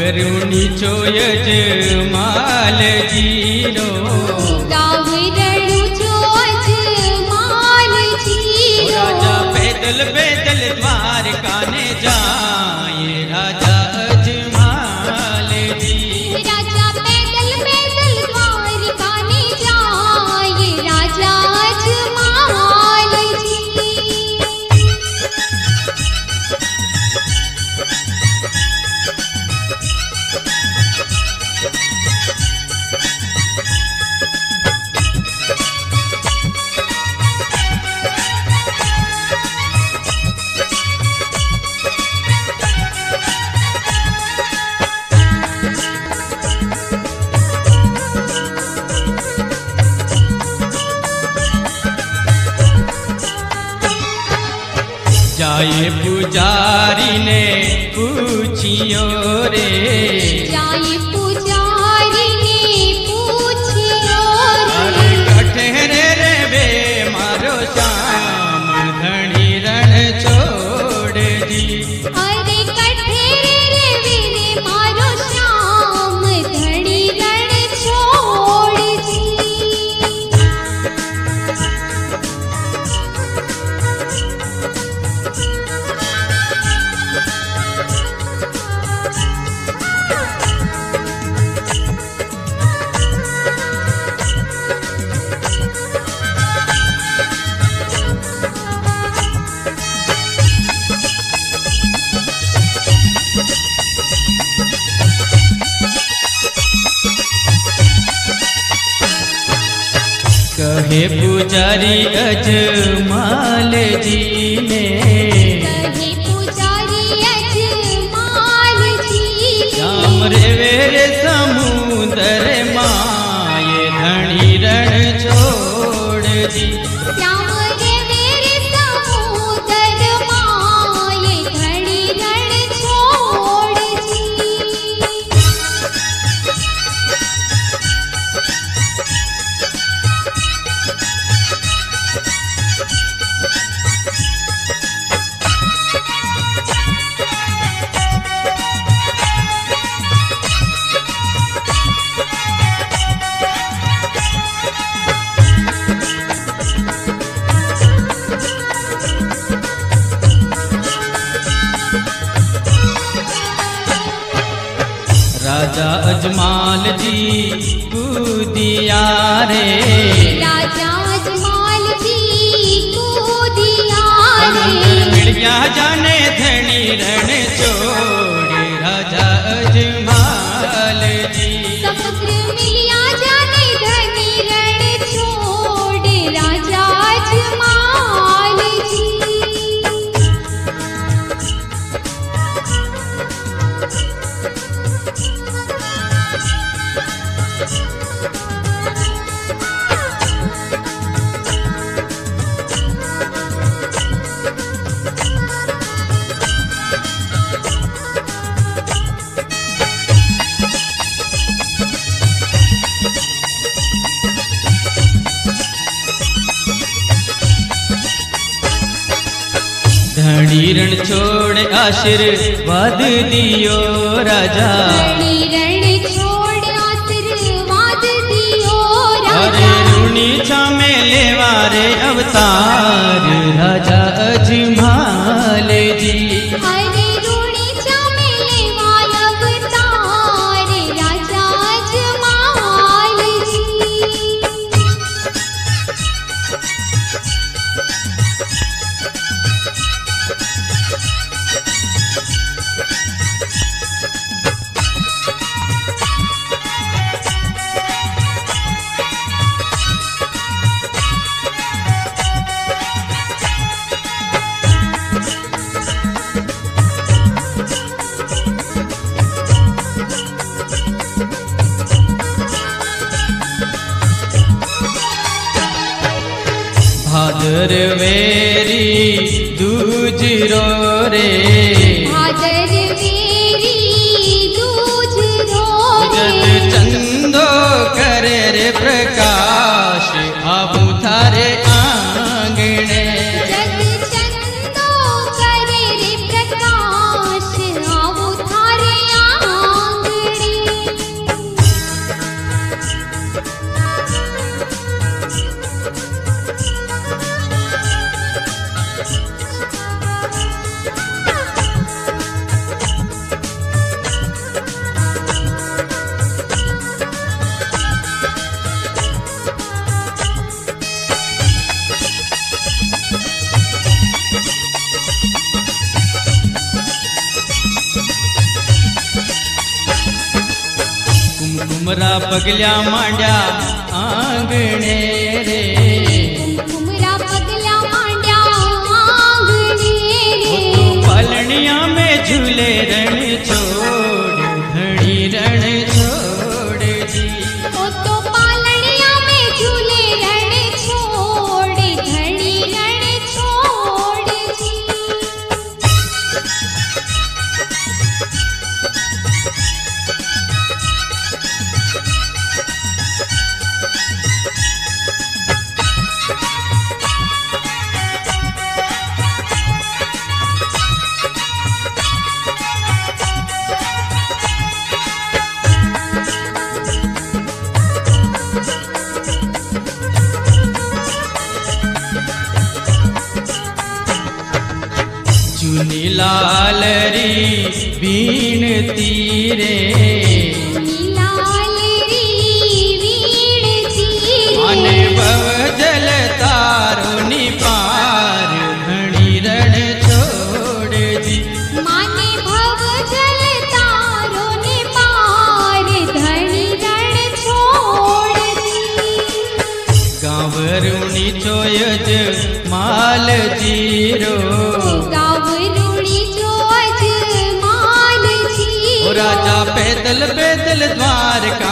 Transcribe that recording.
गावरूनी चोयज माल zero गावरणु chose माल zero राजा पैदल पैदल द्वारका ने जाए राजा अजमाल जी राजा पैदल पैदल द्वारका ने जाए राजा अजमाल जी जाए पुजारी ने पूछियो रे जाए पुजारी ने पूछियो अरे कठहरे रे बे मारो श्याम धनी रण छोड़ दी अरे कठेरे रे वीरे मारो श्याम धनी रण छोड़ जी कहे पुजारी अजमाल जी ने कहे पुजारी अजमाल जी श्याम रे वेरे समुदर माये धनी रण छोड़ दी श्याम रे वीरे समुदर माये धनी रण छोड़ जी राजा अजमाल जी कूदिया रे राजा अजमाल जी कूदिया समंदर रे मिल गया जाने धनी रण छोड़ राजा अजमाल जी समुद्र मिलिया जाने धनी रण छोड़ राजा अजमाल जी धनी रण छोड़ आशीर्वाद दियो राजा धनी रण छोड़ आशीर्वाद दियो अरे राजा रूनी छामे लेवा रे अवतार राजा अजमाल जी हरे रूणी चमेले वाल अवतार राजा अजमाल जी भादर वेरी दूजरो रे भादर वेरी दूज रो जग रे चंदो करे रे प्रकाश आबू थारे आंगणे जग चंदो करे रे प्रकाश आवो थारे आंगणे कुमकुमरा पगल्या मांड्या आंगणे रे कुमकुमरा पगल्या मांड्या आंगणे वो रे तो पालनिया में झूले रण छोड़ घड़ी रण छोड़ जी वो तो पालनिया में झूले रण छोड़ घड़ी रण छोड़ जी चुनी लाल री बीणती रे लाल री वीण जी आने भव जल तारो निपार घड़ी रण छोड़ जी माने भव जल तारो ने पार धनी रण छोड़ जी गांवरुणी चोयज माल जीरो गावरुणी जो अजमाल जी ओ राजा पैदल पैदल द्वारका